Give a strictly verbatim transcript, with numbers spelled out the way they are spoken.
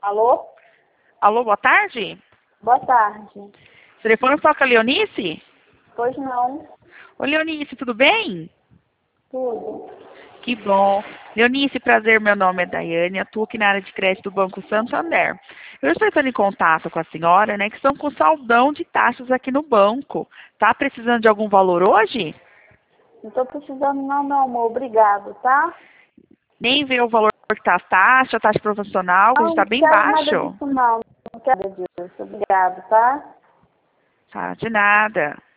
Alô? Alô, boa tarde? Boa tarde. O telefone fala com a Leonice? Pois não. Oi, Leonice, tudo bem? Tudo. Que bom. Leonice, prazer, meu nome é Daiane, atuo aqui na área de crédito do Banco Santander. Eu estou entrando em contato com a senhora, né, que estão com saldão de taxas aqui no banco. Tá precisando de algum valor hoje? Não estou precisando não, meu amor. Obrigado, tá? Nem ver o valor que está a taxa, a taxa profissional, que Não, está não bem quero nada baixo. disso não. Não quero disso. Obrigado, tá? Tá, de nada.